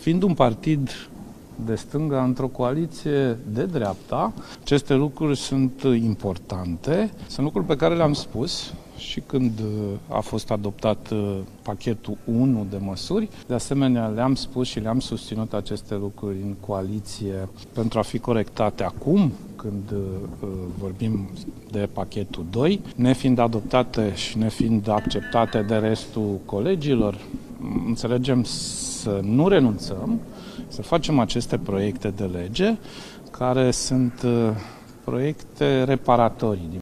Fiind un partid de stânga într-o coaliție de dreapta, aceste lucruri sunt importante, sunt lucruri pe care le-am spus și când a fost adoptat pachetul 1 de măsuri. De asemenea, le-am spus și le-am susținut aceste lucruri în coaliție pentru a fi corectate acum, când vorbim de pachetul 2, nefiind adoptate și nefiind acceptate de restul colegilor. Înțelegem să nu renunțăm, să facem aceste proiecte de lege care sunt proiecte reparatorii.